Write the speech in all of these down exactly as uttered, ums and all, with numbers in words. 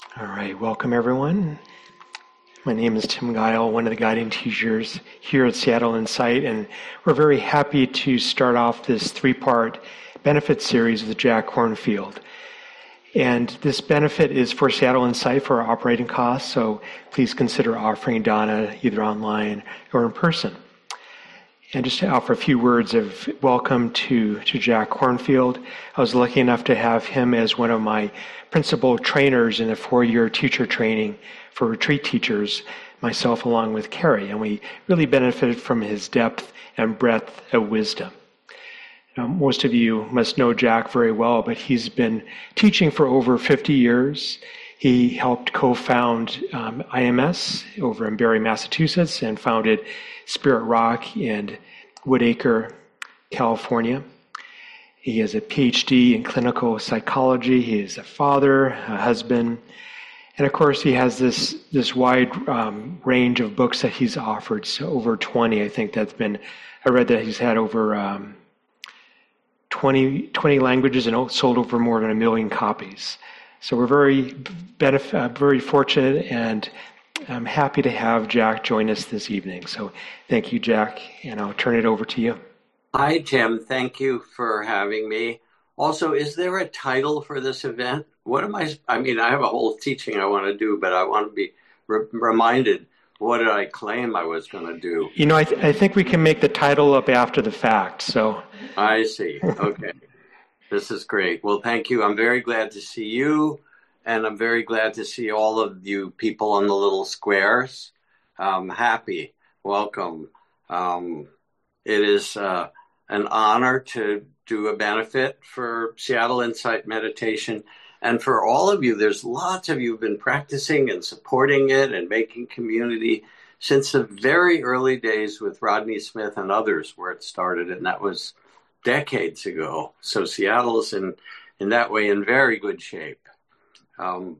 All right, welcome everyone. My name is Tim Guile, one of the guiding teachers here at Seattle Insight, and we're very happy to start off this three-part benefit series with Jack Kornfield. And this benefit is for Seattle Insight for our operating costs, so please consider offering Donna either online or in person. And just to offer a few words of welcome to, to Jack Kornfield. I was lucky enough to have him as one of my principal trainers in the four-year teacher training for retreat teachers, myself along with Carrie, and we really benefited from his depth and breadth of wisdom. Now, most of you must know Jack very well, but he's been teaching for over fifty years. He helped co-found um, I M S over in Barre, Massachusetts, and founded Spirit Rock in Woodacre, California. He has a P H D in clinical psychology. He is a father, a husband, and of course he has this this wide um, range of books that he's offered. So over twenty, I think that's been. I read that he's had over um, twenty, twenty languages and sold over more than a million copies. So we're very benef- uh, very fortunate, and I'm happy to have Jack join us this evening. So thank you, Jack, and I'll turn it over to you. Hi, Tim. Thank you for having me. Also, is there a title for this event? What am I? I mean, I have a whole teaching I want to do, but I want to be re- reminded, what did I claim I was going to do? You know, I, th- I think we can make the title up after the fact. So I see. Okay. This is great. Well, thank you. I'm very glad to see you, and I'm very glad to see all of you people on the little squares. Um, happy. Welcome. Um, it is uh, an honor to do a benefit for Seattle Insight Meditation. And for all of you, there's lots of you who've been practicing and supporting it and making community since the very early days with Rodney Smith and others where it started, and that was decades ago. So Seattle's in, in that way in very good shape. Um,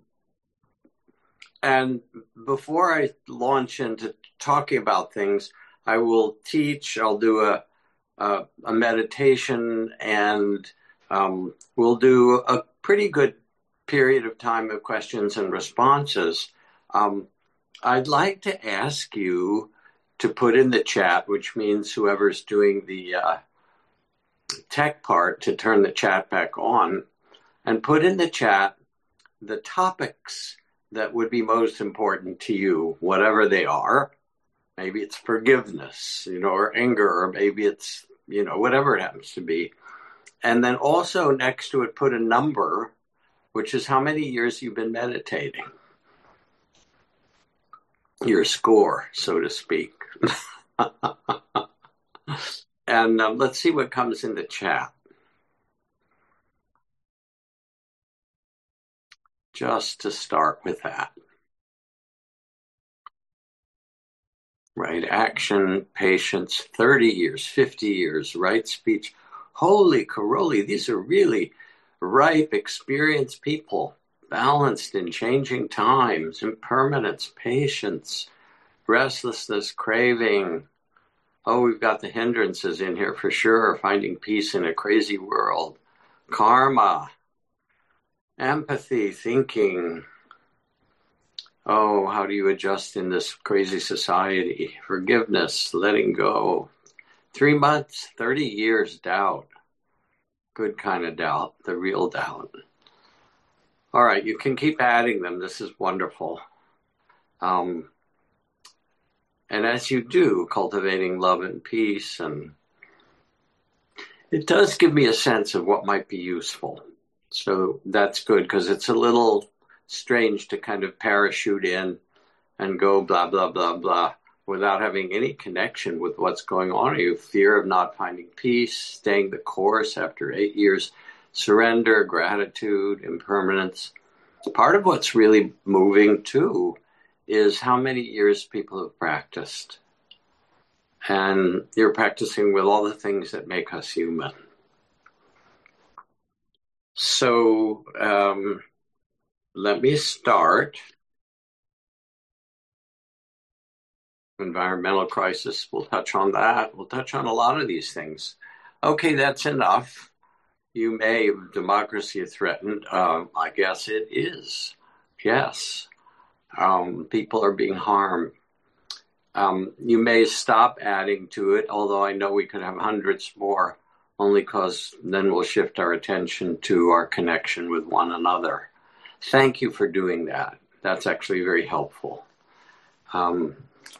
and before I launch into talking about things, I will teach, I'll do a, a, a meditation, and um, we'll do a pretty good period of time of questions and responses. Um, I'd like to ask you to put in the chat, which means whoever's doing the uh, tech part to turn the chat back on, and put in the chat the topics that would be most important to you, whatever they are. Maybe it's forgiveness, you know, or anger, or maybe it's, you know, whatever it happens to be. And then also next to it, put a number, which is how many years you've been meditating. Your score, so to speak. And um, let's see what comes in the chat. Just to start with that. Right action, patience, thirty years, fifty years, right speech. Holy caroli, these are really ripe, experienced people, balanced in changing times, impermanence, patience, restlessness, craving. Oh, we've got the hindrances in here for sure, finding peace in a crazy world. Karma, empathy, thinking. Oh, how do you adjust in this crazy society? Forgiveness, letting go. Three months, thirty years, doubt. Good kind of doubt, the real doubt. All right, you can keep adding them. This is wonderful. Um, and as you do, cultivating love and peace, and it does give me a sense of what might be useful. So that's good, because it's a little strange to kind of parachute in and go blah, blah, blah, blah, without having any connection with what's going on. You fear of not finding peace, staying the course after eight years, surrender, gratitude, impermanence. Part of what's really moving too is how many years people have practiced. And you're practicing with all the things that make us human. So um, let me start. Environmental crisis, we'll touch on that. We'll touch on a lot of these things. Okay, that's enough. You may, democracy threatened. Um, I guess it is. Yes. Um, people are being harmed. Um, you may stop adding to it, although I know we could have hundreds more, only because then we'll shift our attention to our connection with one another. Thank you for doing that. That's actually very helpful. Um,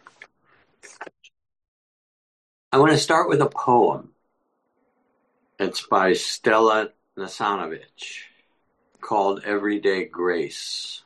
I want to start with a poem. It's by Stella Nasanovich, called Everyday Grace.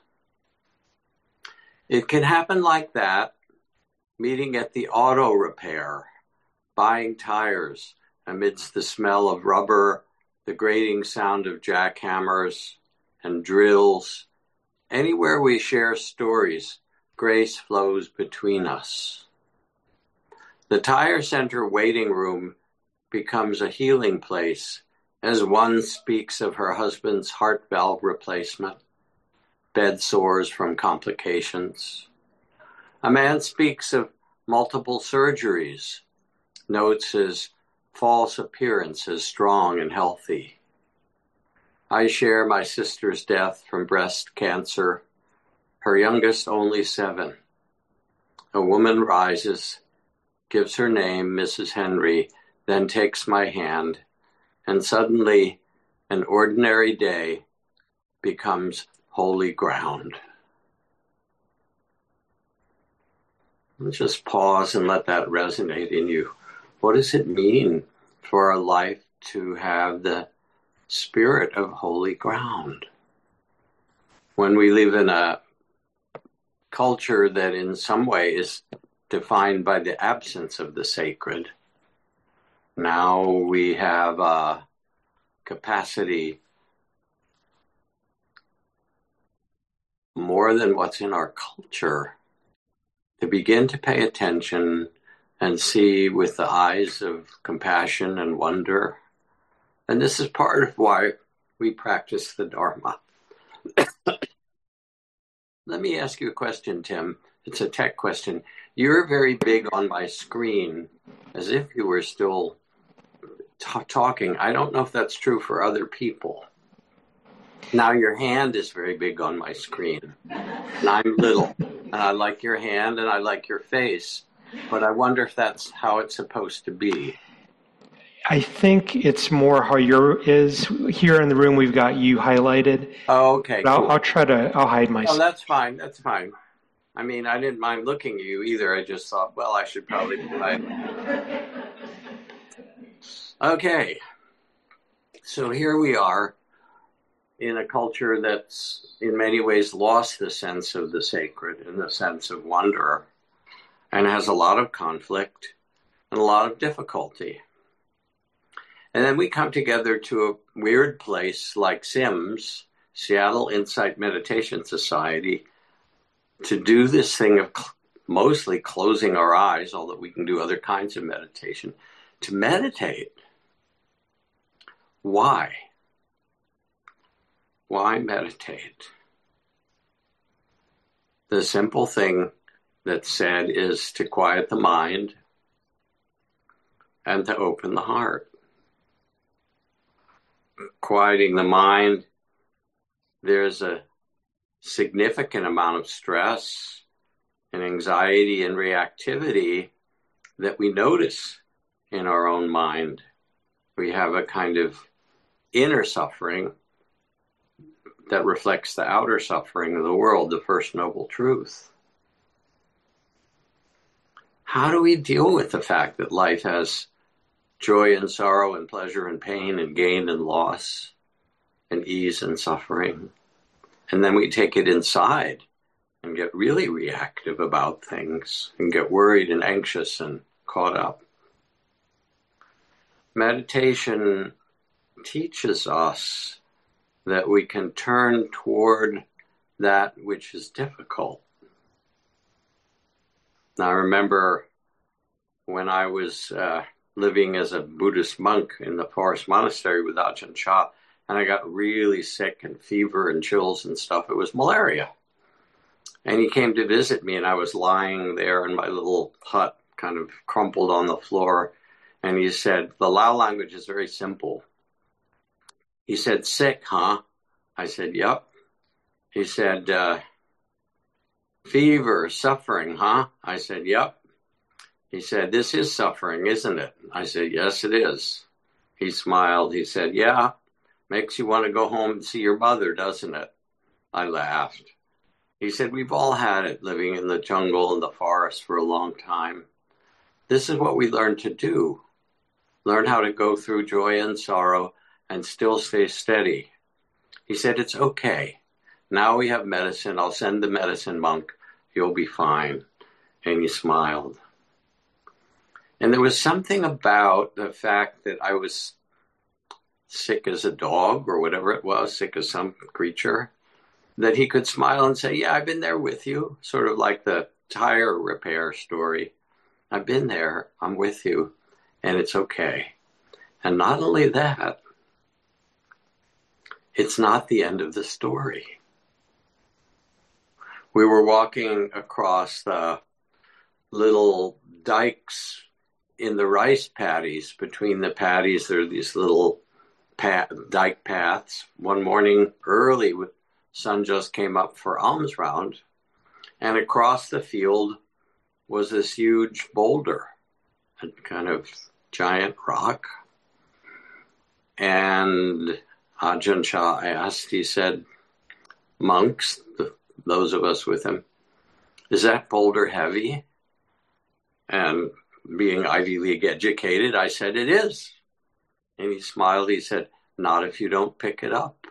It can happen like that, meeting at the auto repair, buying tires amidst the smell of rubber, the grating sound of jackhammers and drills. Anywhere we share stories, grace flows between us. The tire center waiting room becomes a healing place as one speaks of her husband's heart valve replacement, bed sores from complications. A man speaks of multiple surgeries, notes his false appearance as strong and healthy. I share my sister's death from breast cancer, her youngest only seven. A woman rises, gives her name, Missus Henry, then takes my hand, and suddenly an ordinary day becomes holy ground. Let's just pause and let that resonate in you. What does it mean for our life to have the spirit of holy ground? When we live in a culture that in some way is defined by the absence of the sacred, now we have a capacity more than what's in our culture to begin to pay attention and see with the eyes of compassion and wonder. And this is part of why we practice the Dharma. Let me ask you a question, Tim. It's a tech question. You're very big on my screen, as if you were still t- talking. I don't know if that's true for other people. Now your hand is very big on my screen, and I'm little. And I like your hand and I like your face, but I wonder if that's how it's supposed to be. I think it's more how your is. Here in the room, we've got you highlighted. Oh, okay, I'll, cool. I'll try to, I'll hide myself. Oh, that's fine, that's fine. I mean, I didn't mind looking at you either. I just thought, well, I should probably hide. Okay, so here we are in a culture that's in many ways lost the sense of the sacred and the sense of wonder, and has a lot of conflict and a lot of difficulty. And then we come together to a weird place like SIMS, Seattle Insight Meditation Society, to do this thing of cl- mostly closing our eyes, although we can do other kinds of meditation, to meditate. Why? Why meditate? The simple thing that's said is to quiet the mind and to open the heart. Quieting the mind, there's a significant amount of stress and anxiety and reactivity that we notice in our own mind. We have a kind of inner suffering that reflects the outer suffering of the world, the First Noble Truth. How do we deal with the fact that life has joy and sorrow and pleasure and pain and gain and loss and ease and suffering? And then we take it inside and get really reactive about things and get worried and anxious and caught up. Meditation teaches us that we can turn toward that which is difficult. Now, I remember when I was uh, living as a Buddhist monk in the forest monastery with Ajahn Chah, and I got really sick and fever and chills and stuff. It was malaria. And he came to visit me, and I was lying there in my little hut, kind of crumpled on the floor. And he said, the Lao language is very simple. He said, sick, huh? I said, yep. He said, uh, fever, suffering, huh? I said, yep. He said, this is suffering, isn't it? I said, yes, it is. He smiled. He said, yeah, makes you want to go home and see your mother, doesn't it? I laughed. He said, we've all had it living in the jungle and the forest for a long time. This is what we learn to do. Learn how to go through joy and sorrow and still stay steady. He said, it's okay. Now we have medicine. I'll send the medicine monk. You'll be fine. And he smiled. And there was something about the fact that I was sick as a dog or whatever it was, sick as some creature, that he could smile and say, yeah, I've been there with you. Sort of like the tire repair story. I've been there. I'm with you. And it's okay. And not only that, it's not the end of the story. We were walking across the little dikes in the rice paddies. Between the paddies, there are these little path, dike paths. One morning early, sun just came up for alms round, and across the field was this huge boulder, a kind of giant rock. And Ajahn Chah asked, he said, monks, the, those of us with him, is that boulder heavy? And being Ivy League educated, I said, it is. And he smiled. He said, not if you don't pick it up.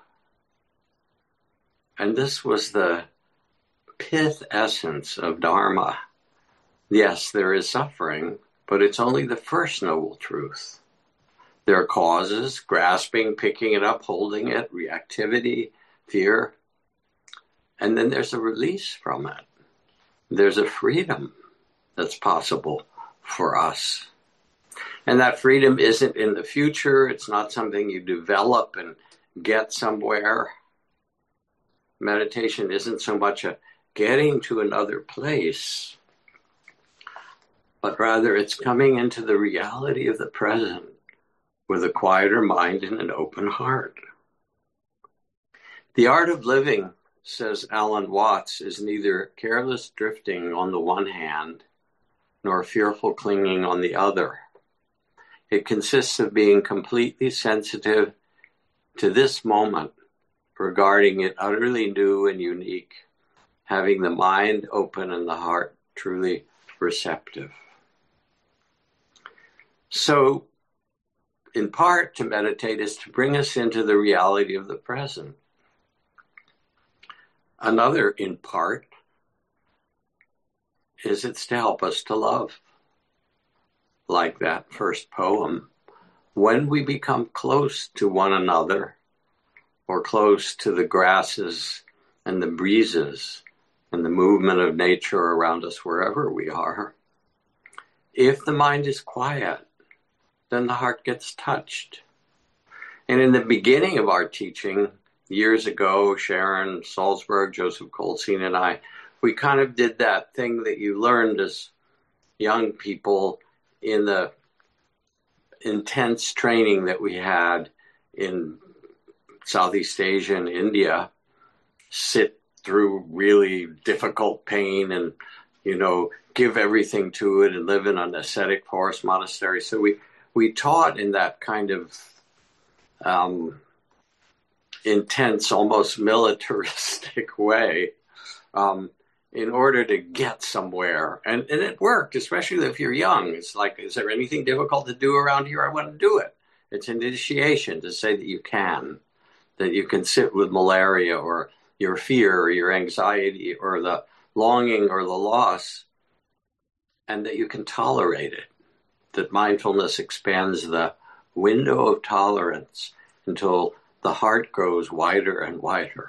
And this was the pith essence of Dharma. Yes, there is suffering, but it's only the first noble truth. There are causes, grasping, picking it up, holding it, reactivity, fear. And then there's a release from it. There's a freedom that's possible for us. And that freedom isn't in the future. It's not something you develop and get somewhere. Meditation isn't so much a getting to another place, but rather it's coming into the reality of the present with a quieter mind and an open heart. The art of living, says Alan Watts, is neither careless drifting on the one hand, nor fearful clinging on the other. It consists of being completely sensitive to this moment, regarding it utterly new and unique, having the mind open and the heart truly receptive. So, in part, to meditate is to bring us into the reality of the present. Another, in part, is it's to help us to love. Like that first poem, when we become close to one another, or close to the grasses and the breezes and the movement of nature around us wherever we are, if the mind is quiet, then the heart gets touched. And in the beginning of our teaching, years ago, Sharon Salzberg, Joseph Goldstein, and I, we kind of did that thing that you learned as young people in the intense training that we had in Southeast Asia and India, sit through really difficult pain and, you know, give everything to it and live in an ascetic forest monastery. So we, we taught in that kind of um, intense, almost militaristic way um, in order to get somewhere. And, and it worked, especially if you're young. It's like, is there anything difficult to do around here? I want to do it. It's an initiation to say that you can. That you can sit with malaria or your fear or your anxiety or the longing or the loss, and that you can tolerate it. That mindfulness expands the window of tolerance until the heart grows wider and wider.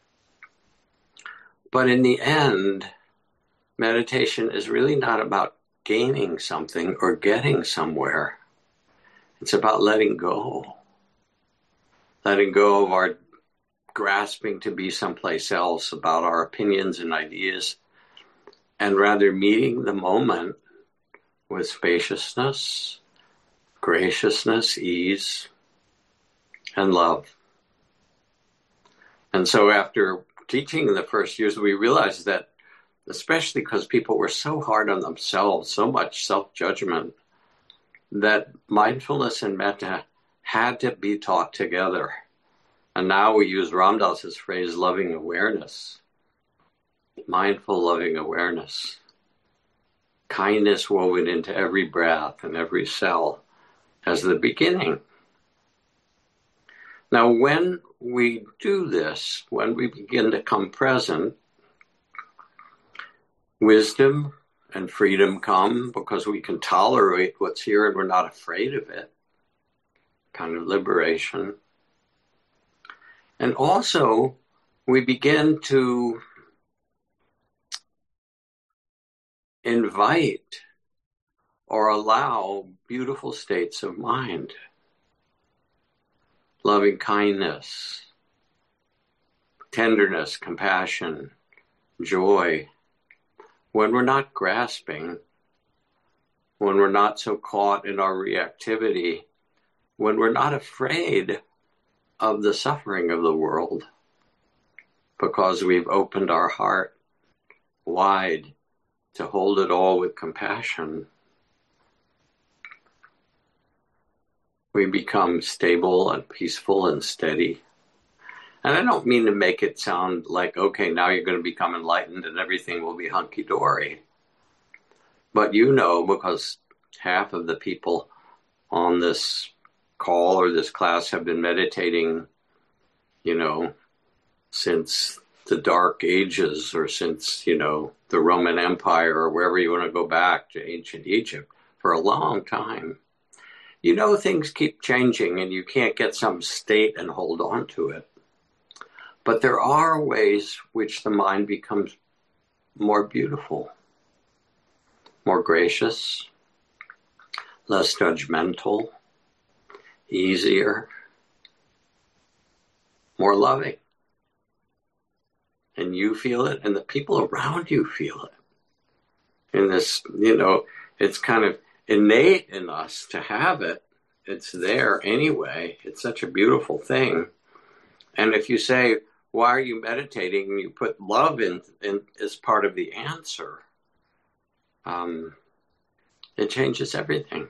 But in the end, meditation is really not about gaining something or getting somewhere. It's about letting go. Letting go of our grasping to be someplace else, about our opinions and ideas, and rather meeting the moment with spaciousness, graciousness, ease, and love. And so after teaching in the first years, we realized that, especially because people were so hard on themselves, so much self-judgment, that mindfulness and metta had to be taught together. And now we use Ram Dass's phrase, loving awareness, mindful loving awareness, kindness woven into every breath and every cell as the beginning. Now, when we do this, when we begin to come present, wisdom and freedom come because we can tolerate what's here and we're not afraid of it. Kind of liberation. And also, we begin to invite or allow beautiful states of mind. Loving kindness, tenderness, compassion, joy. When we're not grasping, when we're not so caught in our reactivity, when we're not afraid of the suffering of the world, because we've opened our heart wide to hold it all with compassion, we become stable and peaceful and steady. And I don't mean to make it sound like, okay, now you're going to become enlightened and everything will be hunky-dory. But you know, because half of the people on this call or this class have been meditating, you know, since the Dark Ages or since, you know, the Roman Empire or wherever you want to go back to ancient Egypt for a long time. You know, things keep changing and you can't get some state and hold on to it. But there are ways which the mind becomes more beautiful, more gracious, less judgmental, easier, more loving. And you feel it, and the people around you feel it. And this, you know, it's kind of innate in us to have it. It's there anyway. It's such a beautiful thing. And if you say, why are you meditating? And you put love in, in as part of the answer, um, it changes everything.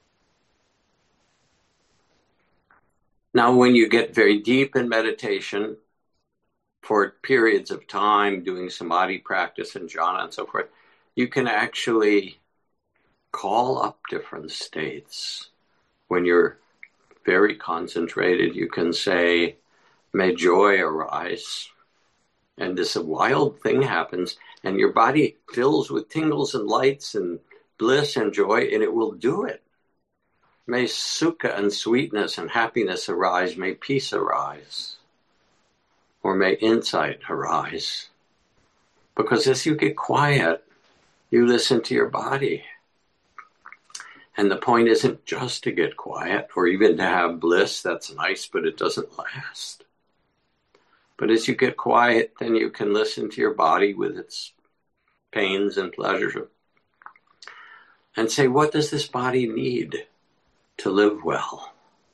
Now, when you get very deep in meditation, for periods of time, doing samadhi practice and jhana and so forth, you can actually call up different states. When you're very concentrated, you can say, may joy arise. And this wild thing happens, and your body fills with tingles and lights and bliss and joy, and it will do it. May sukha and sweetness and happiness arise. May peace arise. Or may insight arise. Because as you get quiet, you listen to your body. And the point isn't just to get quiet or even to have bliss. That's nice, but it doesn't last. But as you get quiet, then you can listen to your body with its pains and pleasures and say, what does this body need to live well?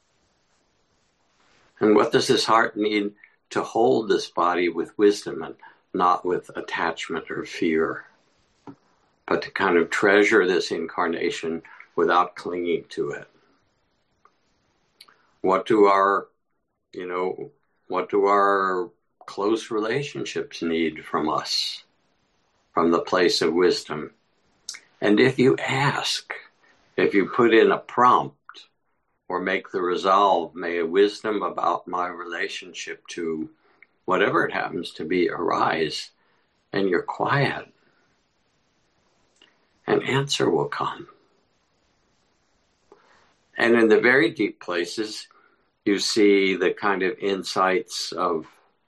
And what does this heart need to hold this body with wisdom and not with attachment or fear, but to kind of treasure this incarnation without clinging to it? What do our, you know, what do our close relationships need from us, from the place of wisdom? And if you ask, if you put in a prompt or make the resolve, may a wisdom about my relationship to whatever it happens to be arise, and you're quiet, an answer will come. And in the very deep places, you see the kind of insights of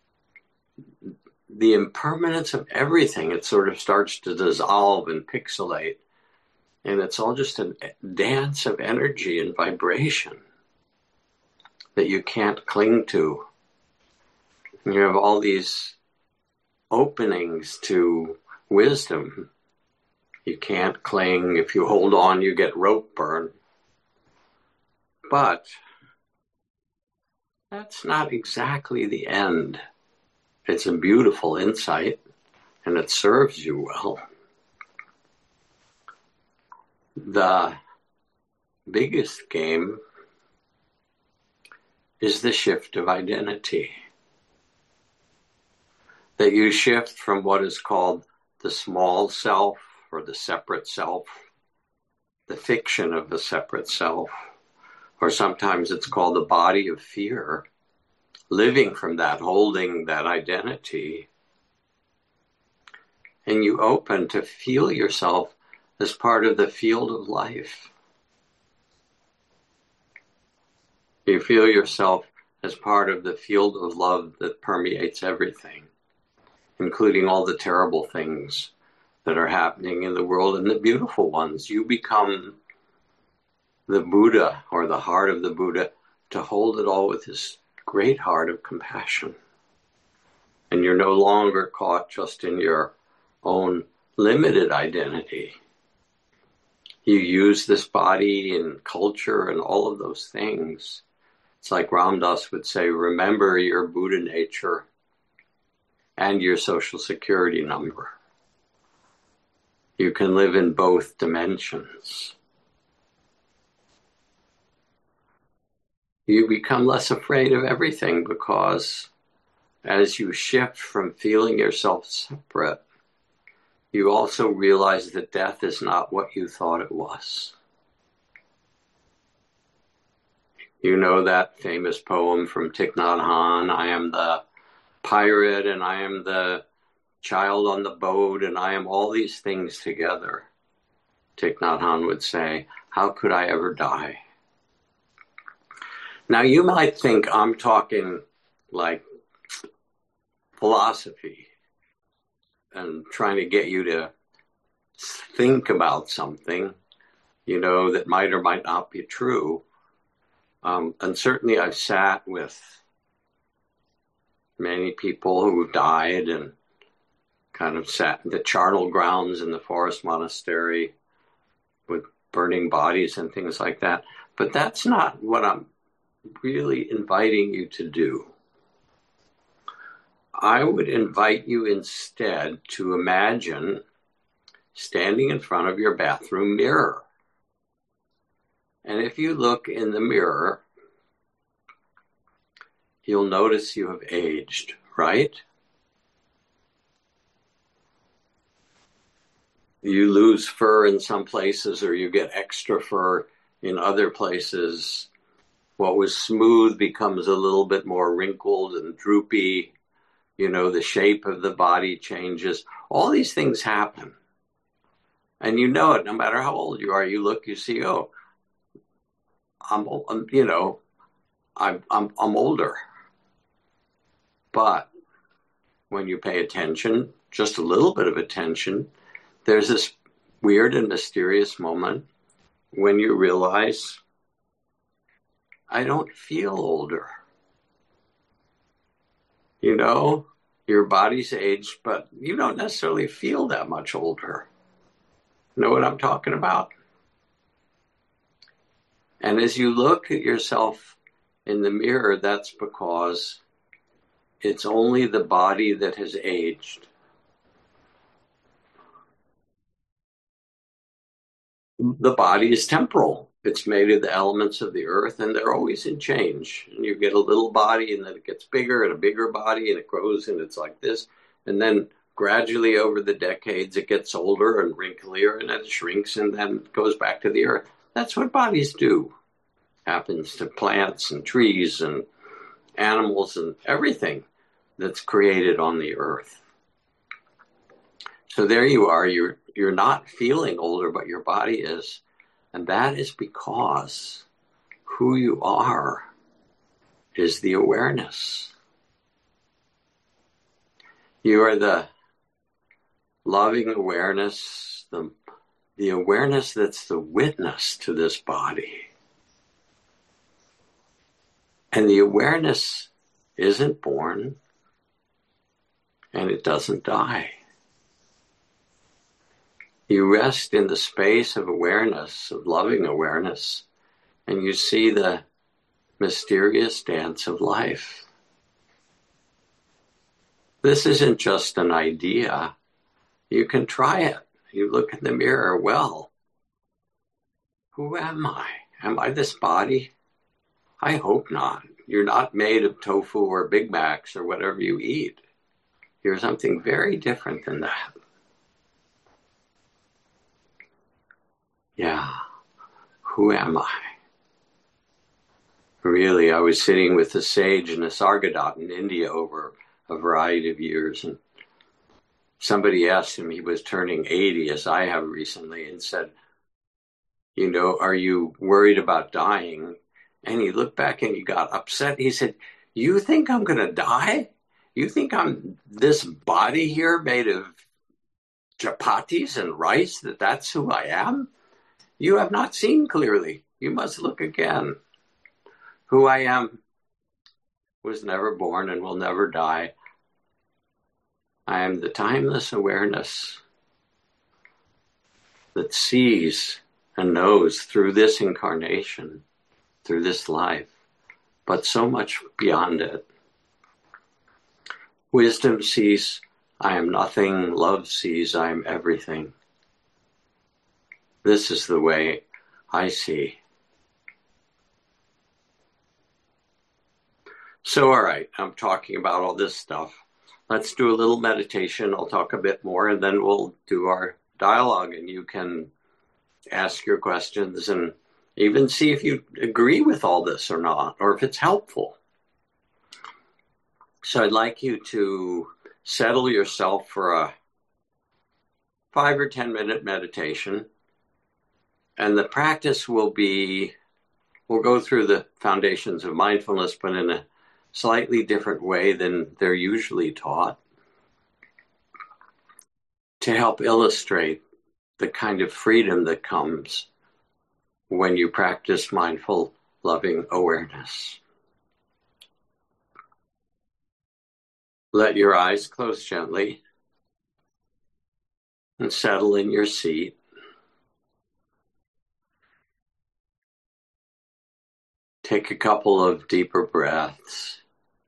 the impermanence of everything. It sort of starts to dissolve and pixelate. And it's all just a dance of energy and vibration that you can't cling to. And you have all these openings to wisdom. You can't cling. If you hold on, you get rope burn. But that's not exactly the end. It's a beautiful insight, and it serves you well. The biggest game is the shift of identity. That you shift from what is called the small self or the separate self, the fiction of the separate self, or sometimes it's called the body of fear, living from that, holding that identity. And you open to feel yourself as part of the field of life. You feel yourself as part of the field of love that permeates everything, including all the terrible things that are happening in the world and the beautiful ones. You become the Buddha, or the heart of the Buddha, to hold it all with this great heart of compassion. And you're no longer caught just in your own limited identity. You use this body and culture and all of those things. It's like Ram Dass would say, remember your Buddha nature and your social security number. You can live in both dimensions. You become less afraid of everything because as you shift from feeling yourself separate, you also realize that death is not what you thought it was. You know that famous poem from Thich Nhat Hanh, I am the pirate and I am the child on the boat and I am all these things together. Thich Nhat Hanh would say, how could I ever die? Now you might think I'm talking like philosophy and trying to get you to think about something, you know, that might or might not be true. Um, and certainly I've sat with many people who died and kind of sat in the charnel grounds in the forest monastery with burning bodies and things like that. But that's not what I'm really inviting you to do. I would invite you instead to imagine standing in front of your bathroom mirror. And if you look in the mirror, you'll notice you have aged, right? You lose fur in some places or you get extra fur in other places. What was smooth becomes a little bit more wrinkled and droopy. You know, the shape of the body changes. All these things happen. And you know it, no matter how old you are. You look, you see, oh, I'm, I'm you know, I'm, I'm, I'm older. But when you pay attention, just a little bit of attention, there's this weird and mysterious moment when you realize, I don't feel older. You know, your body's aged, but you don't necessarily feel that much older. Know what I'm talking about? And as you look at yourself in the mirror, that's because it's only the body that has aged. The body is temporal. It's made of the elements of the earth, and they're always in change. And you get a little body, and then it gets bigger, and a bigger body, and it grows, and it's like this. And then gradually over the decades, it gets older and wrinklier, and then it shrinks, and then it goes back to the earth. That's what bodies do. Happens to plants and trees and animals and everything that's created on the earth. So there you are. You're, you're not feeling older, but your body is. And that is because who you are is the awareness. You are the loving awareness, the, the awareness that's the witness to this body. And the awareness isn't born, and it doesn't die. You rest in the space of awareness, of loving awareness, and you see the mysterious dance of life. This isn't just an idea. You can try it. You look in the mirror, well, who am I? Am I this body? I hope not. You're not made of tofu or Big Macs or whatever you eat. You're something very different than that. Yeah. Who am I? Really, I was sitting with a sage in Nisargadatta in India over a variety of years, and somebody asked him, he was turning eighty, as I have recently, and said, you know, are you worried about dying? And he looked back and he got upset. He said, you think I'm going to die? You think I'm this body here made of chapatis and rice, that that's who I am? You have not seen clearly. You must look again. Who I am was never born and will never die. I am the timeless awareness that sees and knows through this incarnation, through this life, but so much beyond it. Wisdom sees I am nothing. Love sees I am everything. This is the way I see. So, all right, I'm talking about all this stuff. Let's do a little meditation. I'll talk a bit more, and then we'll do our dialogue, and you can ask your questions and even see if you agree with all this or not, or if it's helpful. So I'd like you to settle yourself for a five or ten minute meditation. And the practice will be, we'll go through the foundations of mindfulness, but in a slightly different way than they're usually taught, to help illustrate the kind of freedom that comes when you practice mindful, loving awareness. Let your eyes close gently and settle in your seat. Take a couple of deeper breaths.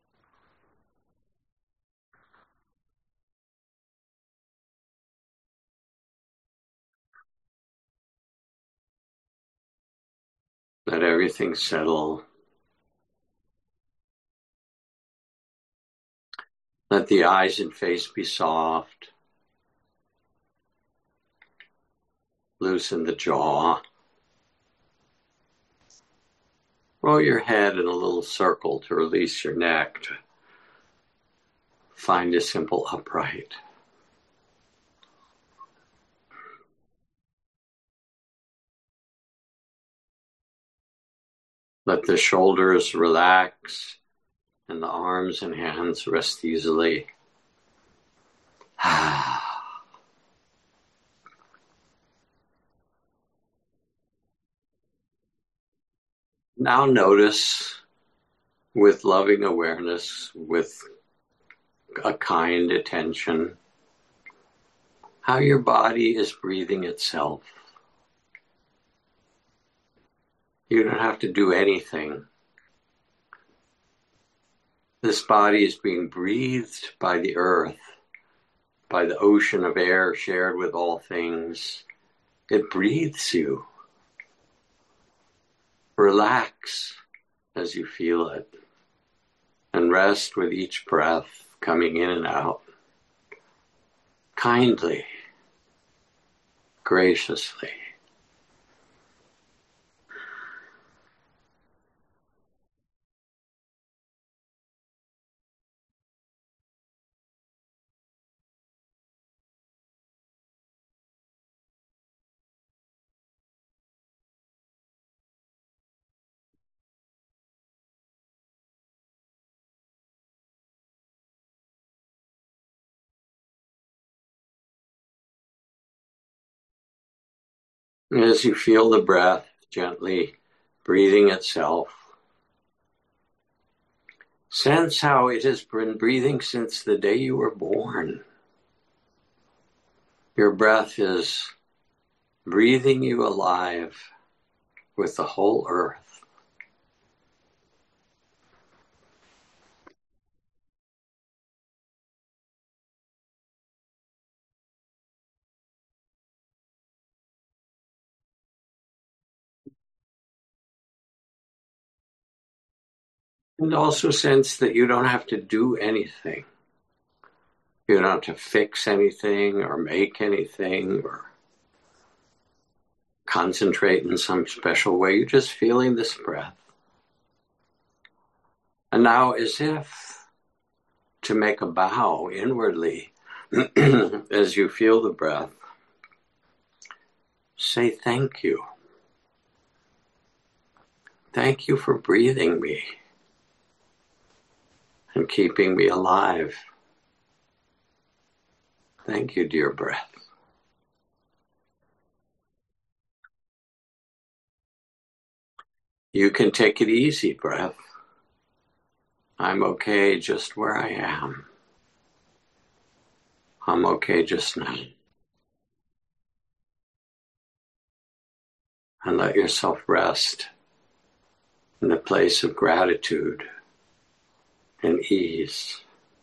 Let everything settle. Let the eyes and face be soft. Loosen the jaw. Roll your head in a little circle to release your neck, to find a simple upright. Let the shoulders relax and the arms and hands rest easily. Now notice, with loving awareness, with a kind attention, how your body is breathing itself. You don't have to do anything. This body is being breathed by the earth, by the ocean of air shared with all things. It breathes you. Relax as you feel it, and rest with each breath coming in and out, kindly, graciously. As you feel the breath gently breathing itself, sense how it has been breathing since the day you were born. Your breath is breathing you alive with the whole earth. And also sense that you don't have to do anything. You don't have to fix anything or make anything or concentrate in some special way. You're just feeling this breath. And now, as if to make a bow inwardly, as you feel the breath, say thank you. Thank you for breathing me and keeping me alive. Thank you, dear breath. You can take it easy, breath. I'm okay just where I am. I'm okay just now. And let yourself rest in the place of gratitude and ease.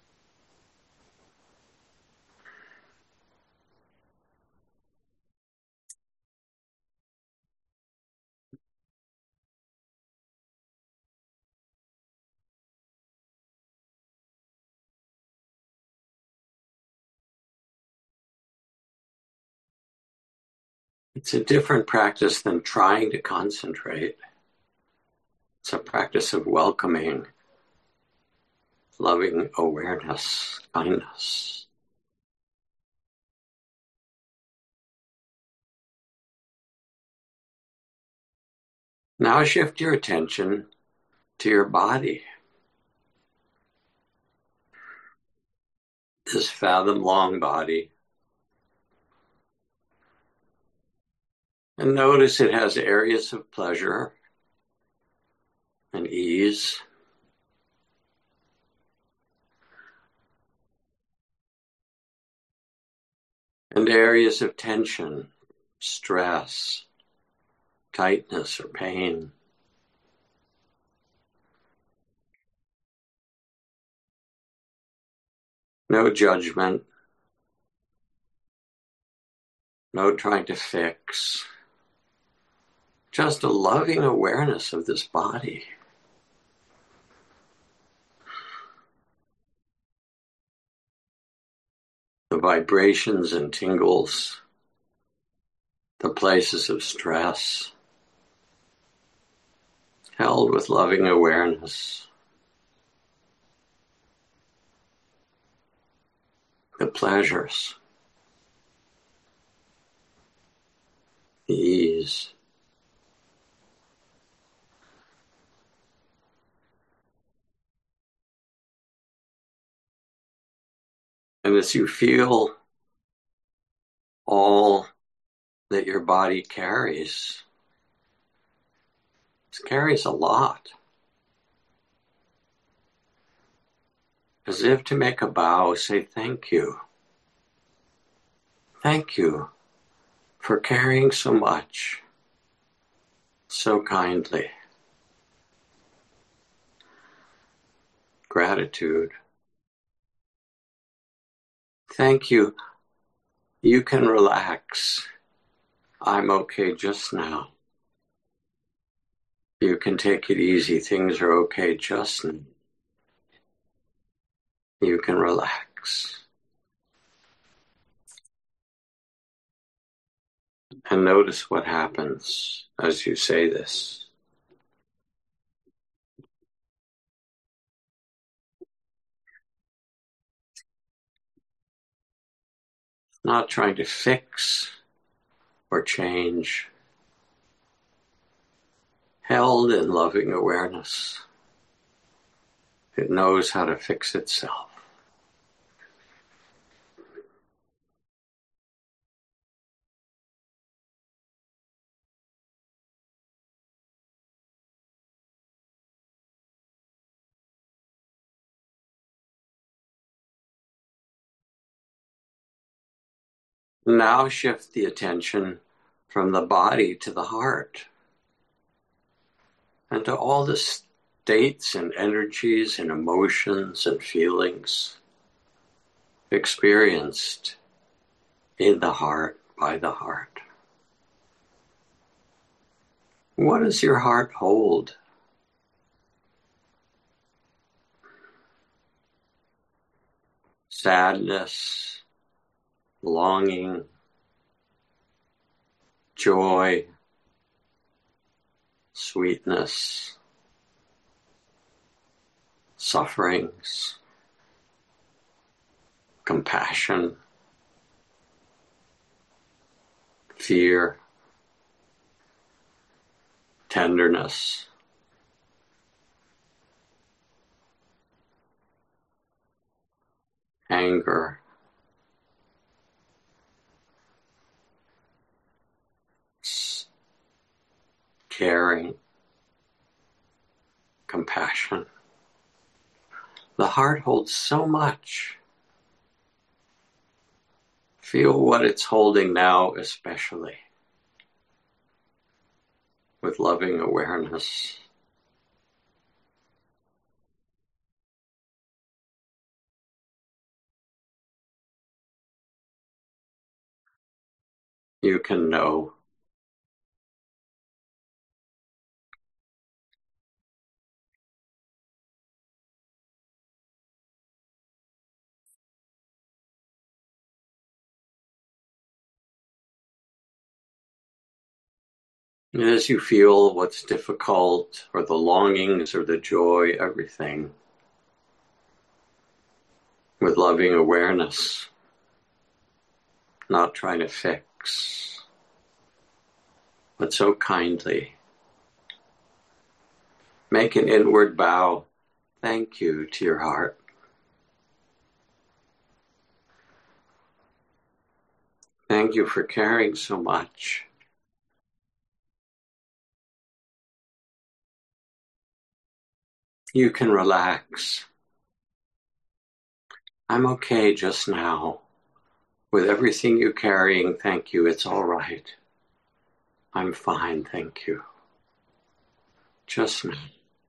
It's a different practice than trying to concentrate. It's a practice of welcoming, loving awareness, kindness. Now shift your attention to your body. This fathom-long body. And notice it has areas of pleasure and ease. And areas of tension, stress, tightness, or pain. No judgment. No trying to fix. Just a loving awareness of this body. The vibrations and tingles, the places of stress, held with loving awareness. The pleasures, the ease. And as you feel all that your body carries, it carries a lot. As if to make a bow, say thank you. Thank you for carrying so much, so kindly. Gratitude. Thank you. You can relax. I'm okay just now. You can take it easy. Things are okay just now. You can relax. And notice what happens as you say this. Not trying to fix or change. Held in loving awareness. It knows how to fix itself. Now shift the attention from the body to the heart and to all the states and energies and emotions and feelings experienced in the heart, by the heart. What does your heart hold? sadness, longing, joy, sweetness, sufferings, compassion, fear, tenderness, anger, caring, compassion. The heart holds so much. Feel what it's holding now, especially with loving awareness. You can know. And as you feel what's difficult, or the longings, or the joy, everything, with loving awareness, not trying to fix, but so kindly. Make an inward bow. Thank you to your heart. Thank you for caring so much. You can relax. I'm okay just now. With everything you're carrying, thank you. It's all right. I'm fine, thank you. Just now.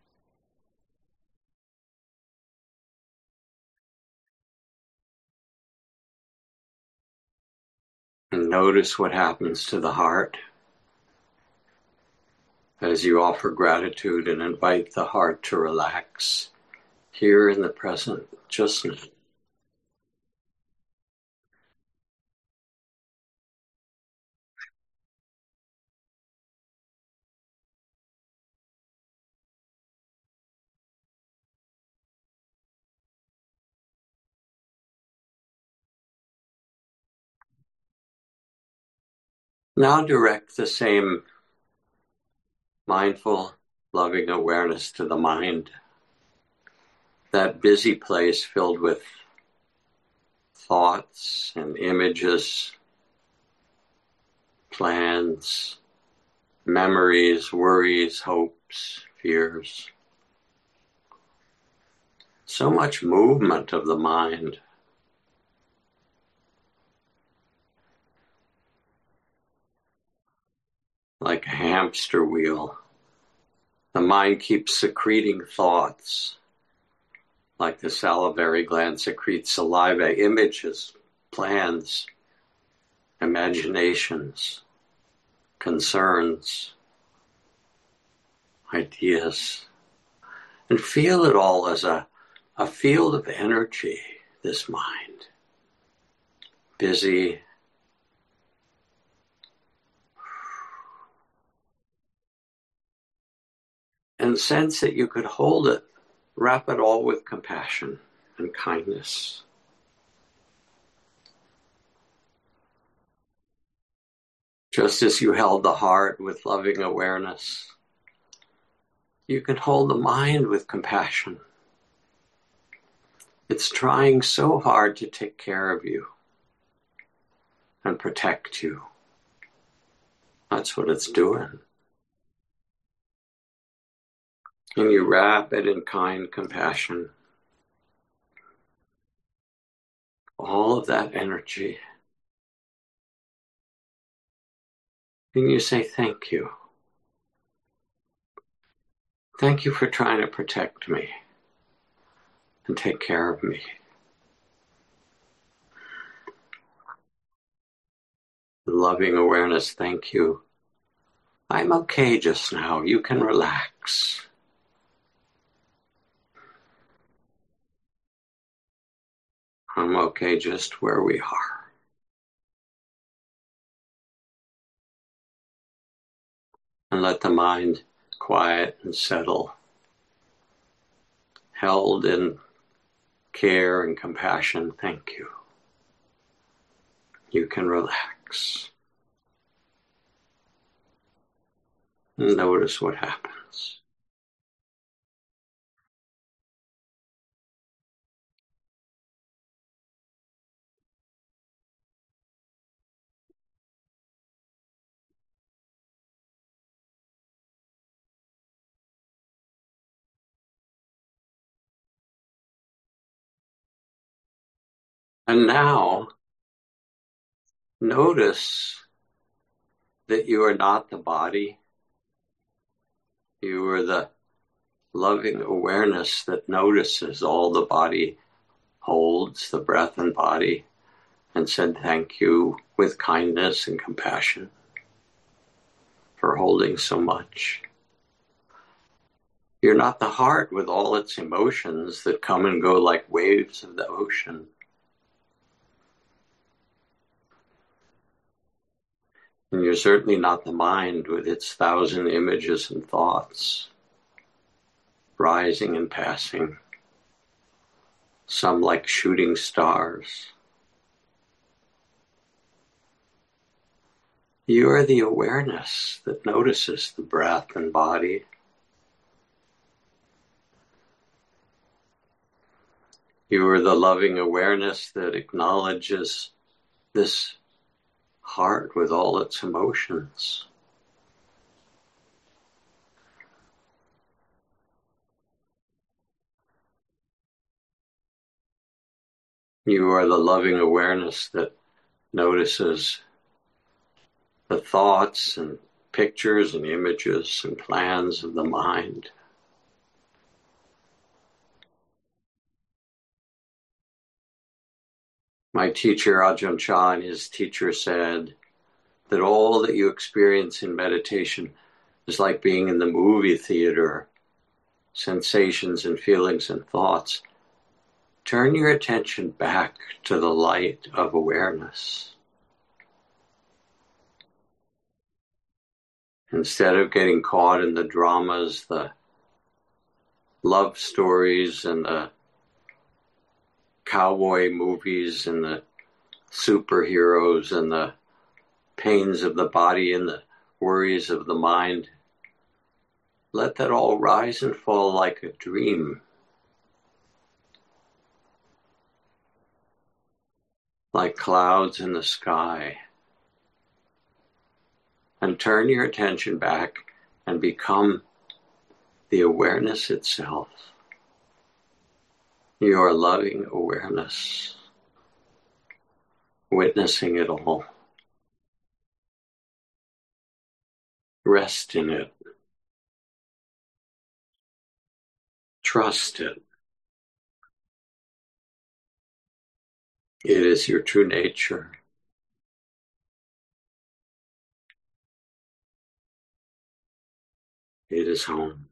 And notice what happens to the heart as you offer gratitude and invite the heart to relax here in the present, just now. Now direct the same mindful, loving awareness to the mind, that busy place filled with thoughts and images, plans, memories, worries, hopes, fears. So much movement of the mind. Like a hamster wheel. The mind keeps secreting thoughts. Like the salivary gland secretes saliva, images, plans, imaginations, concerns, ideas. And feel it all as a, a field of energy, this mind. Busy. And sense that you could hold it, wrap it all with compassion and kindness. Just as you held the heart with loving awareness, you can hold the mind with compassion. It's trying so hard to take care of you and protect you. That's what it's doing. And you wrap it in kind compassion. All of that energy. And you say, thank you. Thank you for trying to protect me and take care of me. Loving awareness, thank you. I'm okay just now. You can relax. I'm okay just where we are. And let the mind quiet and settle, held in care and compassion. Thank you. You can relax. And notice what happens. And now, notice that you are not the body. You are the loving awareness that notices all the body holds, the breath and body, and said thank you with kindness and compassion for holding so much. You're not the heart with all its emotions that come and go like waves of the ocean. And you're certainly not the mind with its thousand images and thoughts, rising and passing, some like shooting stars. You are the awareness that notices the breath and body. You are the loving awareness that acknowledges this heart with all its emotions. You are the loving awareness that notices the thoughts and pictures and images and plans of the mind. My teacher, Ajahn Chah, and his teacher said that all that you experience in meditation is like being in the movie theater, sensations and feelings and thoughts. Turn your attention back to the light of awareness. Instead of getting caught in the dramas, the love stories and the cowboy movies and the superheroes and the pains of the body and the worries of the mind, let that all rise and fall like a dream. Like clouds in the sky. And turn your attention back and become the awareness itself. Your loving awareness, witnessing it all. Rest in it. Trust it. It is your true nature. It is home.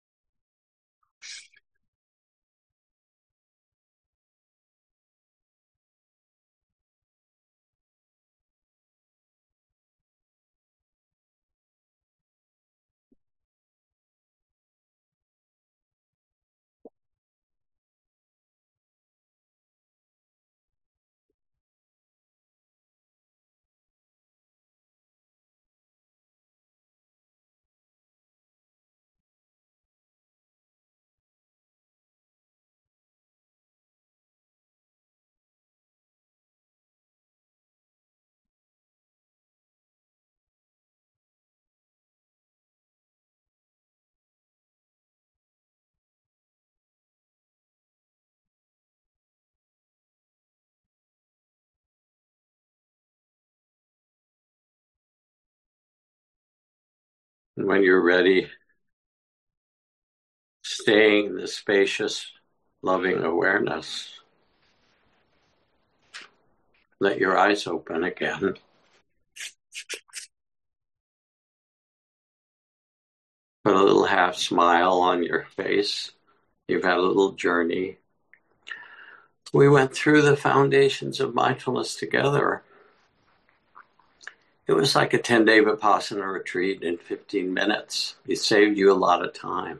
And when you're ready, staying in the spacious, loving awareness, let your eyes open again. Put a little half smile on your face. You've had a little journey. We went through the foundations of mindfulness together. It was like a ten-day Vipassana retreat in fifteen minutes. It saved you a lot of time.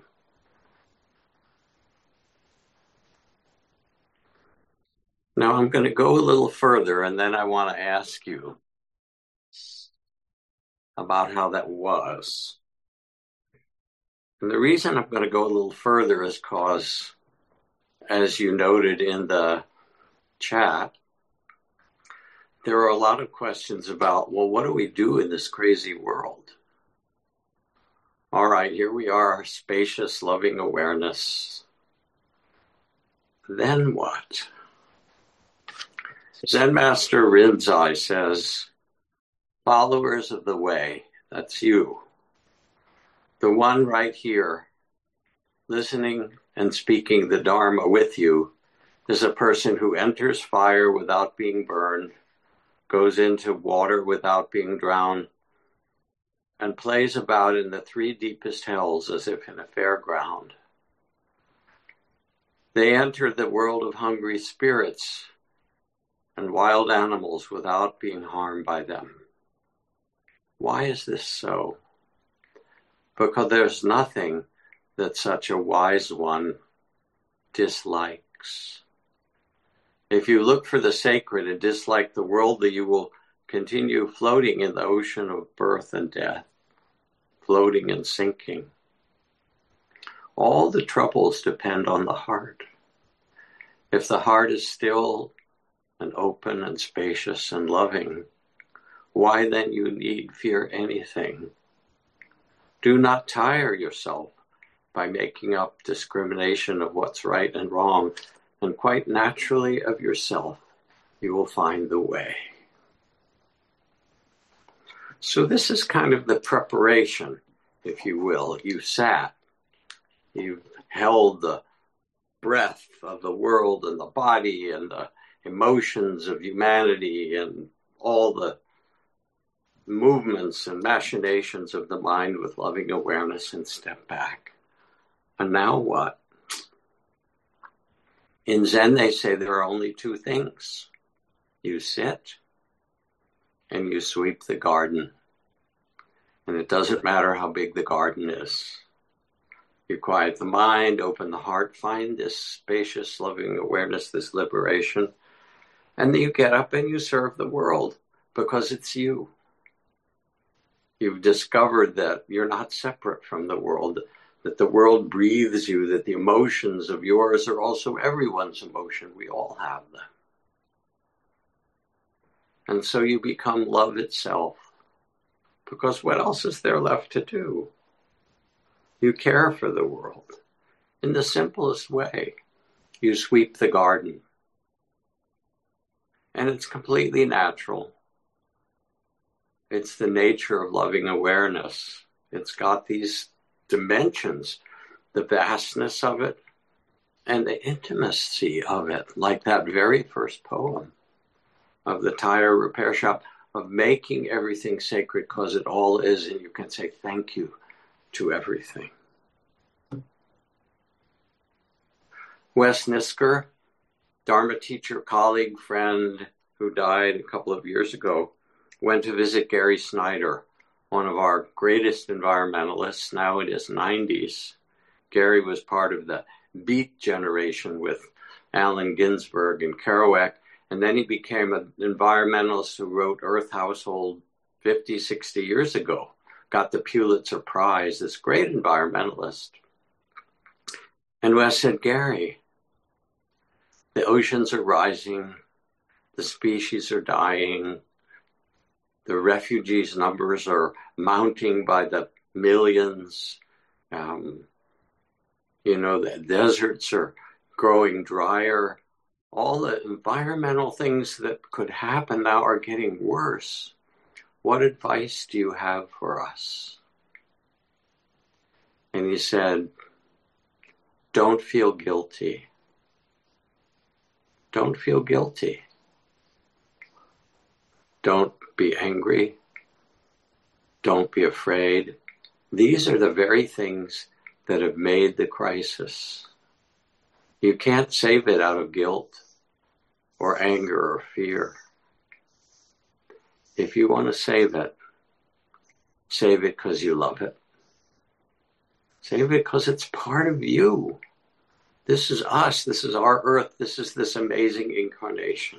Now I'm going to go a little further, and then I want to ask you about how that was. And the reason I'm going to go a little further is because, as you noted in the chat, there are a lot of questions about, well, what do we do in this crazy world? All right, here we are, spacious, loving awareness. Then what? Zen Master Rinzai says, followers of the way, that's you. The one right here, listening and speaking the Dharma with you, is a person who enters fire without being burned, goes into water without being drowned, and plays about in the three deepest hells as if in a fairground. They enter the world of hungry spirits and wild animals without being harmed by them. Why is this so? Because there's nothing that such a wise one dislikes. If you look for the sacred and dislike the worldly, you will continue floating in the ocean of birth and death, floating and sinking. All the troubles depend on the heart. If the heart is still and open and spacious and loving, why then you need fear anything? Do not tire yourself by making up discrimination of what's right and wrong, and quite naturally of yourself, you will find the way. So this is kind of the preparation, if you will. You sat, you held the breath of the world and the body and the emotions of humanity and all the movements and machinations of the mind with loving awareness, and step back. And now what? In Zen, they say there are only two things. You sit and you sweep the garden. And it doesn't matter how big the garden is. You quiet the mind, open the heart, find this spacious, loving awareness, this liberation. And then you get up and you serve the world because it's you. You've discovered that you're not separate from the world, that the world breathes you, that the emotions of yours are also everyone's emotion. We all have them. And so you become love itself, because what else is there left to do? You care for the world in the simplest way. You sweep the garden. And it's completely natural. It's the nature of loving awareness. It's got these dimensions, the vastness of it and the intimacy of it, like that very first poem of the tire repair shop, of making everything sacred because it all is, and you can say thank you to everything. Wes Nisker, Dharma teacher, colleague, friend, who died a couple of years ago, went to visit Gary Snyder, one of our greatest environmentalists, now in his nineties. Gary was part of the Beat generation with Allen Ginsberg and Kerouac, and then he became an environmentalist who wrote Earth Household fifty, sixty years ago, got the Pulitzer Prize, this great environmentalist. And Wes said, Gary, the oceans are rising, the species are dying, the refugees' numbers are mounting by the millions. Um, you know, the deserts are growing drier. All the environmental things that could happen now are getting worse. What advice do you have for us? And he said, don't feel guilty. Don't feel guilty. Don't be angry. Don't be afraid. These are the very things that have made the crisis. You can't save it out of guilt. or anger or fear. If you want to save it, save it because you love it. Save it because it's part of you. This is us. This is our earth. This is this amazing incarnation.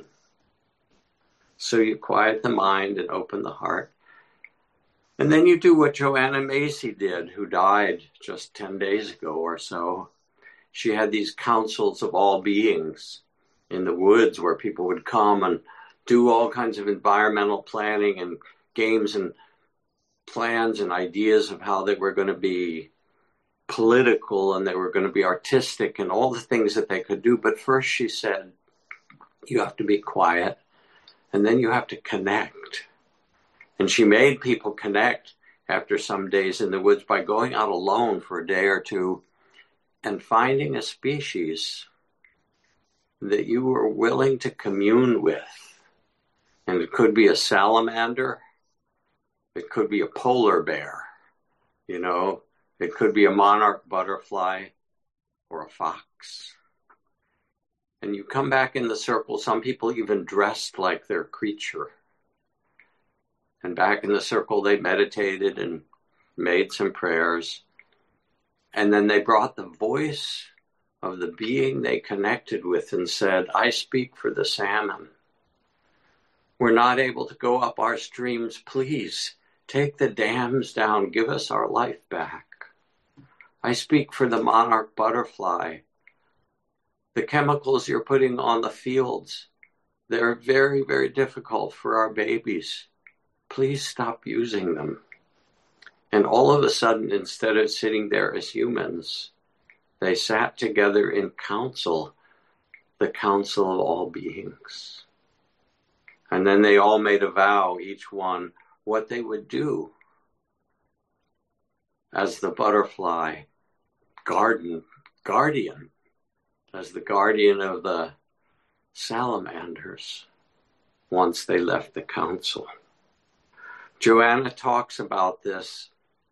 So you quiet the mind and open the heart. And then you do what Joanna Macy did, who died just ten days ago or so. She had these councils of all beings in the woods where people would come and do all kinds of environmental planning and games and plans and ideas of how they were going to be political and they were going to be artistic and all the things that they could do. But first she said, you have to be quiet and then you have to connect. And she made people connect after some days in the woods by going out alone for a day or two and finding a species that you were willing to commune with. And it could be a salamander. It could be a polar bear. You know, it could be a monarch butterfly or a fox. And you come back in the circle. Some people even dressed like their creature. And back in the circle, they meditated and made some prayers. And then they brought the voice of the being they connected with and said, I speak for the salmon. We're not able to go up our streams. Please take the dams down. Give us our life back. I speak for the monarch butterfly. The chemicals you're putting on the fields, they're very, very difficult for our babies. Please stop using them. And all of a sudden, instead of sitting there as humans, they sat together in council, the council of all beings. And then they all made a vow, each one, what they would do as the butterfly garden, guardian, as the guardian of the salamanders once they left the council. Joanna talks about this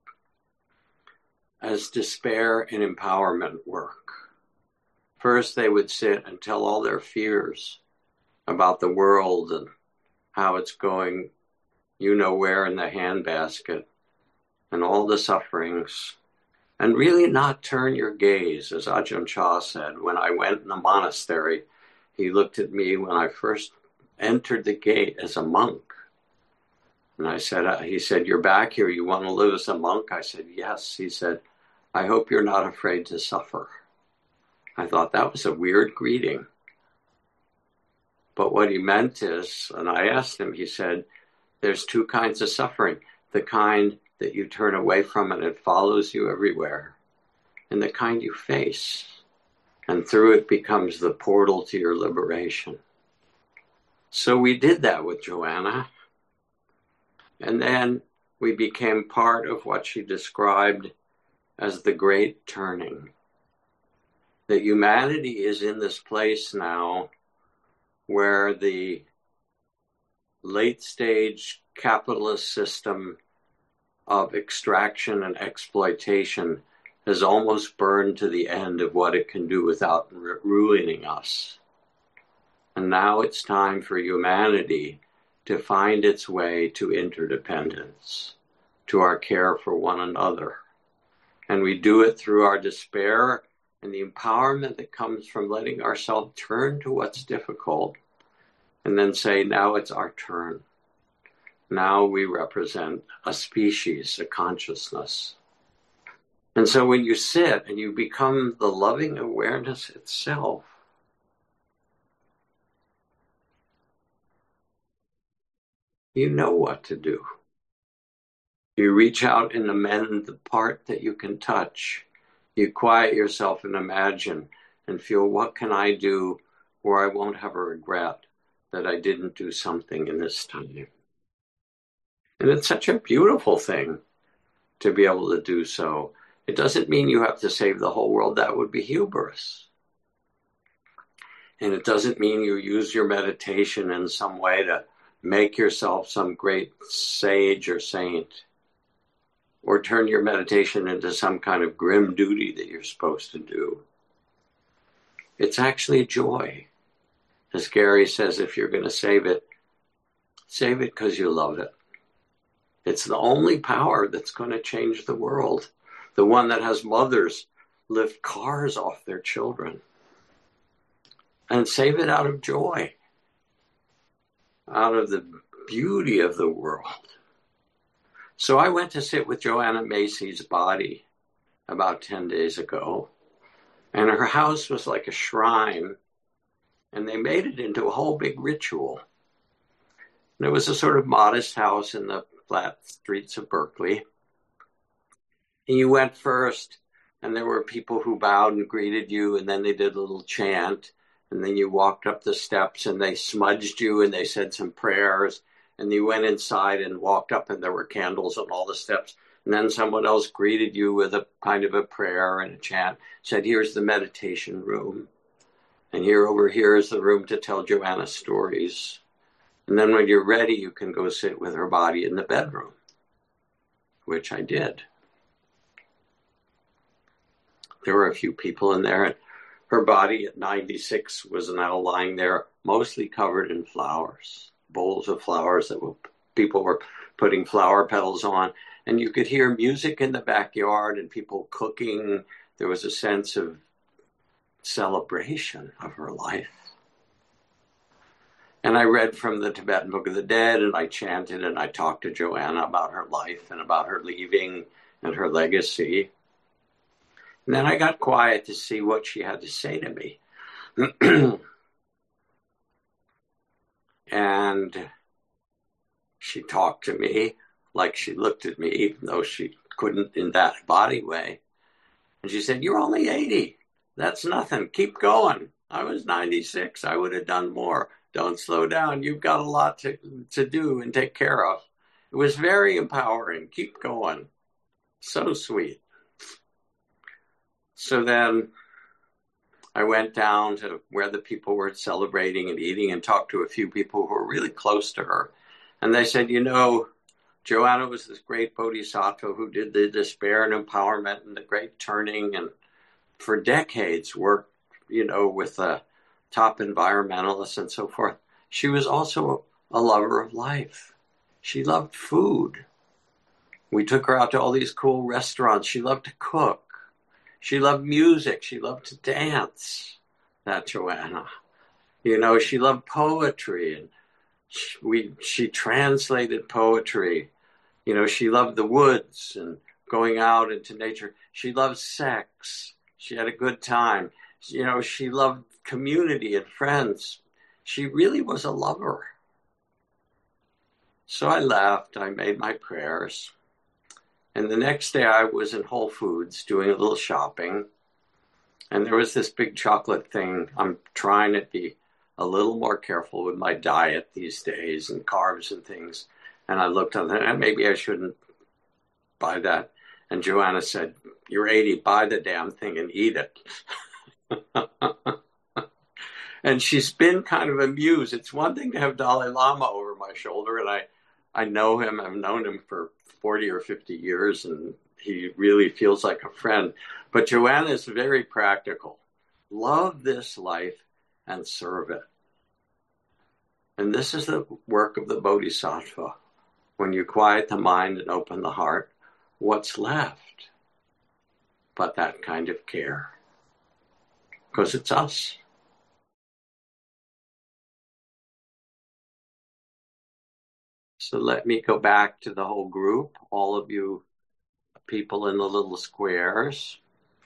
as despair and empowerment work. First, they would sit and tell all their fears about the world and how it's going, you know where, in the handbasket, and all the sufferings, and really not turn your gaze. As Ajahn Chah said, when I went in the monastery, he looked at me when I first entered the gate as a monk. And I said, uh, he said, you're back here, you want to live as a monk? I said, yes. He said, I hope you're not afraid to suffer. I thought that was a weird greeting. But what he meant is, and I asked him, he said, there's two kinds of suffering. The kind that you turn away from and it follows you everywhere. And the kind you face. And through it becomes the portal to your liberation. So we did that with Joanna. And then we became part of what she described as the great turning. That humanity is in this place now where the late stage capitalist system of extraction and exploitation has almost burned to the end of what it can do without r- ruining us. And now it's time for humanity to find its way to interdependence, to our care for one another. And we do it through our despair and the empowerment that comes from letting ourselves turn to what's difficult and then say, now it's our turn. Now we represent a species, a consciousness. And so when you sit and you become the loving awareness itself, you know what to do. You reach out and amend the part that you can touch. You quiet yourself and imagine and feel, what can I do where I won't have a regret that I didn't do something in this time? And it's such a beautiful thing to be able to do so. It doesn't mean you have to save the whole world. That would be hubris. And it doesn't mean you use your meditation in some way to make yourself some great sage or saint, or turn your meditation into some kind of grim duty that you're supposed to do. It's actually joy. As Gary says, if you're going to save it, save it because you love it. It's the only power that's going to change the world. The one that has mothers lift cars off their children. And save it out of joy, out of the beauty of the world. So I went to sit with Joanna Macy's body about ten days ago. And her house was like a shrine. And they made it into a whole big ritual. And it was a sort of modest house in the flat streets of Berkeley. And you went first, and there were people who bowed and greeted you, and then they did a little chant. And then you walked up the steps, and they smudged you, and they said some prayers. And you went inside and walked up, and there were candles on all the steps. And then someone else greeted you with a kind of a prayer and a chant, said, here's the meditation room. And here over here is the room to tell Joanna stories. And then when you're ready, you can go sit with her body in the bedroom, which I did. There were a few people in there, and her body at ninety-six was now lying there, mostly covered in flowers, bowls of flowers that were, people were putting flower petals on. And you could hear music in the backyard and people cooking. There was a sense of celebration of her life. And I read from the Tibetan Book of the Dead, and I chanted, and I talked to Joanna about her life and about her leaving and her legacy. And then I got quiet to see what she had to say to me. And she talked to me like she looked at me, even though she couldn't in that body way. And she said, you're only eighty. That's nothing. Keep going. I was ninety-six. I would have done more. Don't slow down. You've got a lot to, to do and take care of. It was very empowering. Keep going. So sweet. So then I went down to where the people were celebrating and eating and talked to a few people who were really close to her. And they said, you know, Joanna was this great bodhisattva who did the despair and empowerment and the great turning, and for decades worked, you know, with the top environmentalists and so forth. She was also a lover of life. She loved food. We took her out to all these cool restaurants. She loved to cook. She loved music. She loved to dance, that Joanna. You know, she loved poetry, and she, we, she translated poetry. You know, she loved the woods and going out into nature. She loved sex. She had a good time. You know, she loved community and friends. She really was a lover. So I left. I made my prayers. And the next day I was in Whole Foods doing a little shopping. And there was this big chocolate thing. I'm trying to be a little more careful with my diet these days and carbs and things. And I looked on that, and maybe I shouldn't buy that. And Joanna said, you're eighty, buy the damn thing and eat it. And she's been kind of amused. It's one thing to have Dalai Lama over my shoulder, and I, I know him. I've known him for forty or fifty years, and he really feels like a friend. But Joanna is very practical. Love this life and serve it. And this is the work of the Bodhisattva. When you quiet the mind and open the heart, what's left but that kind of care? Because it's us. So let me go back to the whole group, all of you people in the little squares.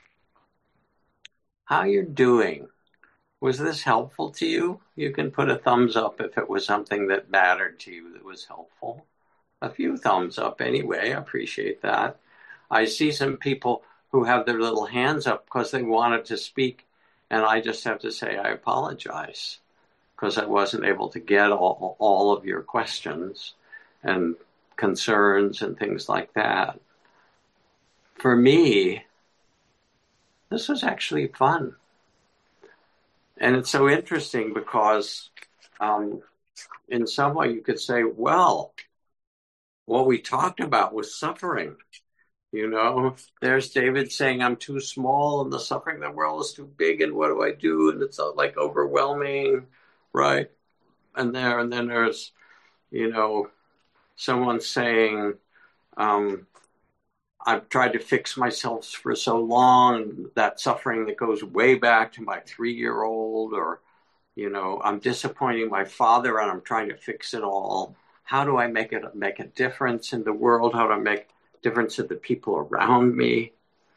How you're doing? Was this helpful to you? You can put a thumbs up if it was something that mattered to you that was helpful. A few thumbs up anyway, I appreciate that. I see some people who have their little hands up because they wanted to speak, and I just have to say I apologize because I wasn't able to get all, all of your questions and concerns and things like that. For me, this was actually fun. And it's so interesting because um, in some way you could say, well, what we talked about was suffering. You know, there's David saying, I'm too small and the suffering of the world is too big, and what do I do? And it's like overwhelming. right? And there, and then there's, you know, someone saying, um, I've tried to fix myself for so long, that suffering that goes way back to my three-year-old, or, you know, I'm disappointing my father and I'm trying to fix it all. How do I make it make a difference in the world? How do I make a difference to the people around me?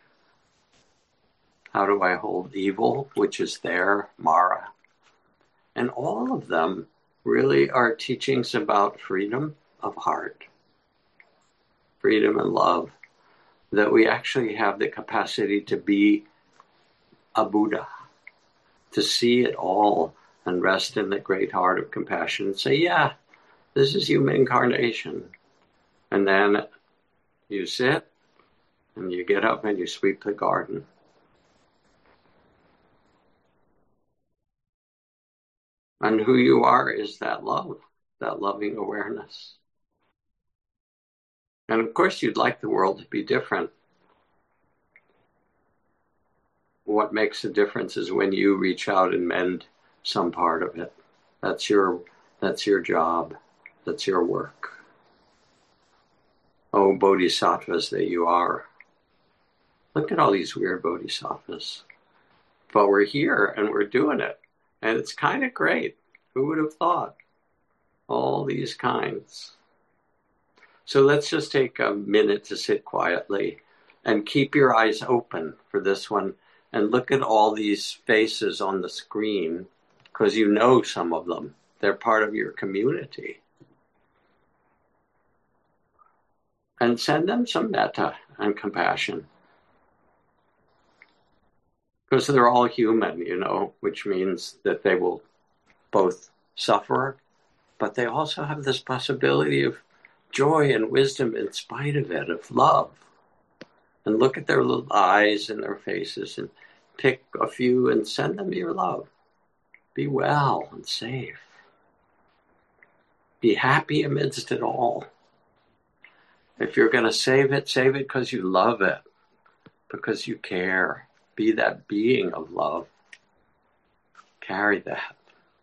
How do I hold evil, which is there, Mara? And all of them really are teachings about freedom of heart, freedom and love, that we actually have the capacity to be a Buddha, to see it all and rest in the great heart of compassion and say, yeah, this is human incarnation. And then you sit and you get up and you sweep the garden. And who you are is that love, that loving awareness. And of course, you'd like the world to be different. What makes a difference is when you reach out and mend some part of it. That's your, that's your job. That's your work. Oh, bodhisattvas that you are. Look at all these weird bodhisattvas. But we're here and we're doing it. And it's kind of great. Who would have thought? All these kinds. So let's just take a minute to sit quietly and keep your eyes open for this one and look at all these faces on the screen, because you know some of them. They're part of your community. And send them some metta and compassion. Because they're all human, you know, which means that they will both suffer, but they also have this possibility of joy and wisdom in spite of it, of love. And look at their little eyes and their faces and pick a few and send them your love. Be well and safe. Be happy amidst it all. If you're going to save it, save it because you love it, because you care. Be that being of love. Carry that.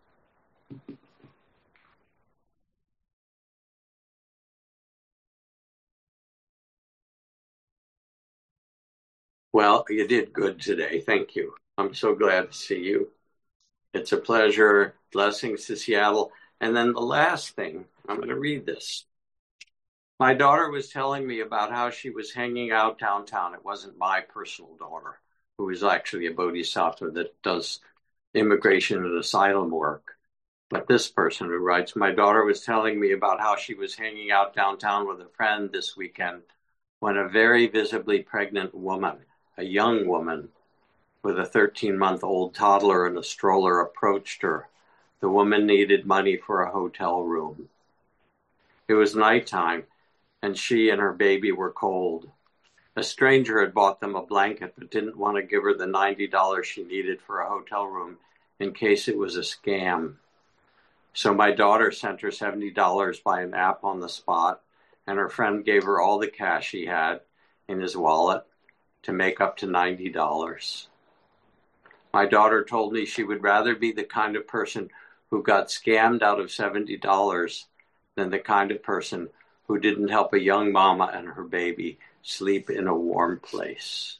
Well, you did good today. Thank you. I'm so glad to see you. It's a pleasure. Blessings to Seattle. And then the last thing, I'm going to read this. My daughter was telling me about how she was hanging out downtown. It wasn't my personal daughter, who is actually a bodhisattva that does immigration and asylum work. But this person who writes, my daughter was telling me about how she was hanging out downtown with a friend this weekend when a very visibly pregnant woman, a young woman with a thirteen-month-old toddler in a stroller, approached her. The woman needed money for a hotel room. It was nighttime, and she and her baby were cold. A stranger had bought them a blanket but didn't want to give her the ninety dollars she needed for a hotel room in case it was a scam. So my daughter sent her seventy dollars by an app on the spot, and her friend gave her all the cash he had in his wallet to make up to ninety dollars. My daughter told me she would rather be the kind of person who got scammed out of seventy dollars than the kind of person who didn't help a young mama and her baby sleep in a warm place.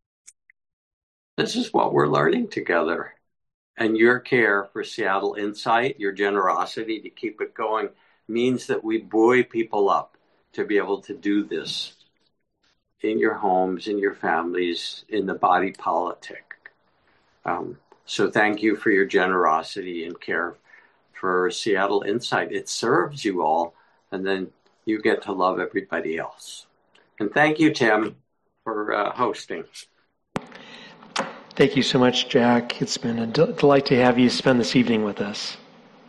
This is what we're learning together. And your care for Seattle Insight, your generosity to keep it going, means that we buoy people up to be able to do this in your homes, in your families, in the body politic. Um, so thank you for your generosity and care for Seattle Insight. It serves you all, and then you get to love everybody else. And thank you, Tim, for uh, hosting. Thank you so much, Jack. It's been a delight to have you spend this evening with us.